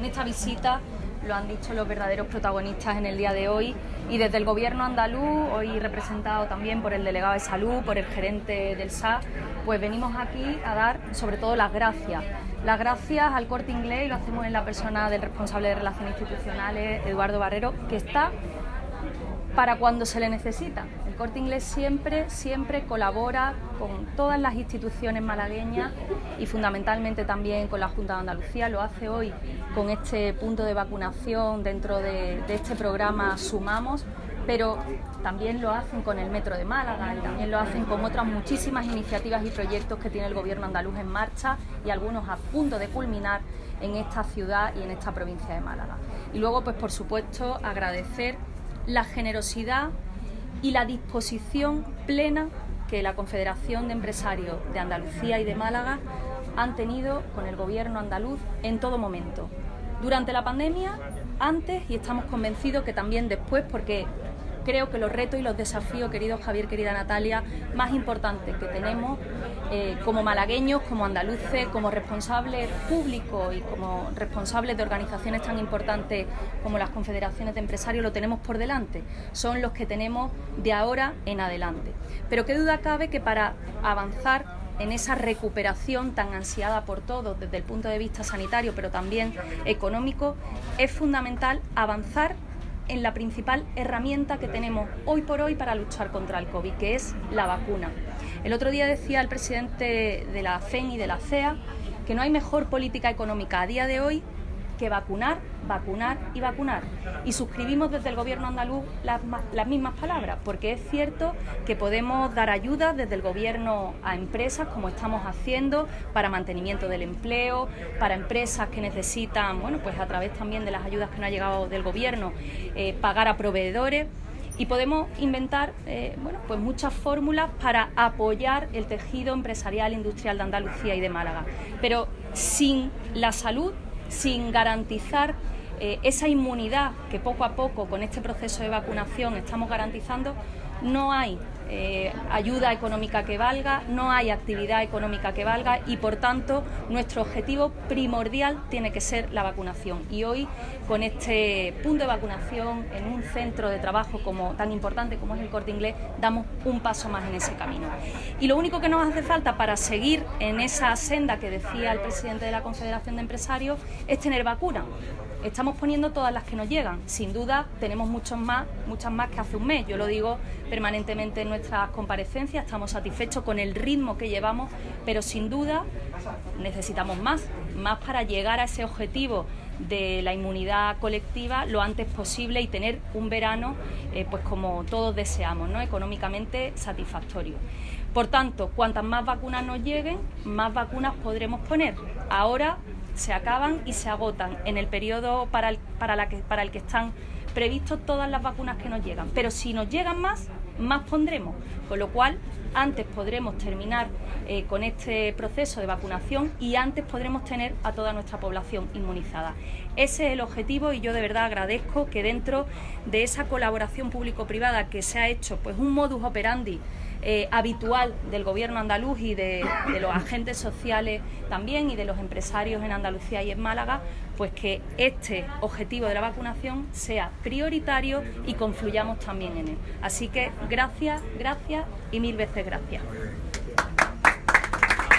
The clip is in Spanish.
esta visita lo han dicho los verdaderos protagonistas en el día de hoy, y desde el Gobierno andaluz, hoy representado también por el delegado de Salud, por el gerente del SA, pues venimos aquí a dar sobre todo las gracias. Las gracias al Corte Inglés, y lo hacemos en la persona del responsable de Relaciones Institucionales, Eduardo Barrero, que está para cuando se le necesita. El Corte Inglés siempre colabora con todas las instituciones malagueñas y fundamentalmente también con la Junta de Andalucía. Lo hace hoy con este punto de vacunación dentro de este programa Sumamos, pero también lo hacen con el Metro de Málaga y también lo hacen con otras muchísimas iniciativas y proyectos que tiene el Gobierno andaluz en marcha, y algunos a punto de culminar en esta ciudad y en esta provincia de Málaga. Y luego, pues por supuesto, agradecer la generosidad y la disposición plena que la Confederación de Empresarios de Andalucía y de Málaga han tenido con el Gobierno andaluz en todo momento. Durante la pandemia, antes, y estamos convencidos que también después, porque creo que los retos y los desafíos, querido Javier, querida Natalia, más importantes que tenemos como malagueños, como andaluces, como responsables públicos y como responsables de organizaciones tan importantes como las confederaciones de empresarios, lo tenemos por delante. Son los que tenemos de ahora en adelante. Pero qué duda cabe que para avanzar en esa recuperación tan ansiada por todos desde el punto de vista sanitario, pero también económico, es fundamental avanzar en la principal herramienta que tenemos hoy por hoy para luchar contra el COVID, que es la vacuna. El otro día decía el presidente de la FEN y de la CEA que no hay mejor política económica a día de hoy que vacunar, vacunar y vacunar. Y suscribimos desde el Gobierno andaluz las mismas palabras, porque es cierto que podemos dar ayuda desde el Gobierno a empresas, como estamos haciendo, para mantenimiento del empleo, para empresas que necesitan, bueno, pues a través también de las ayudas que nos ha llegado del Gobierno, pagar a proveedores. Y podemos inventar bueno, pues muchas fórmulas para apoyar el tejido empresarial industrial de Andalucía y de Málaga. Pero sin la salud, sin garantizar esa inmunidad que poco a poco con este proceso de vacunación estamos garantizando, no hay ayuda económica que valga, no hay actividad económica que valga, y por tanto nuestro objetivo primordial tiene que ser la vacunación. Y hoy, con este punto de vacunación en un centro de trabajo tan importante como es el Corte Inglés, damos un paso más en ese camino. Y lo único que nos hace falta para seguir en esa senda que decía el presidente de la Confederación de Empresarios es tener vacuna. Estamos poniendo todas las que nos llegan. Sin duda tenemos muchas más que hace un mes. Yo lo digo permanentemente en nuestras comparecencias. Estamos satisfechos con el ritmo que llevamos, pero sin duda necesitamos más para llegar a ese objetivo de la inmunidad colectiva lo antes posible y tener un verano pues como todos deseamos, ¿no? Económicamente satisfactorio. Por tanto, cuantas más vacunas nos lleguen, más vacunas podremos poner. Ahora se acaban y se agotan en el periodo para el que están previstos todas las vacunas que nos llegan. Pero si nos llegan más pondremos, con lo cual antes podremos terminar con este proceso de vacunación y antes podremos tener a toda nuestra población inmunizada. Ese es el objetivo, y yo de verdad agradezco que dentro de esa colaboración público-privada que se ha hecho, pues un modus operandi habitual del Gobierno andaluz y de los agentes sociales también, y de los empresarios en Andalucía y en Málaga, pues que este objetivo de la vacunación sea prioritario y confluyamos también en él. Así que gracias y mil veces gracias.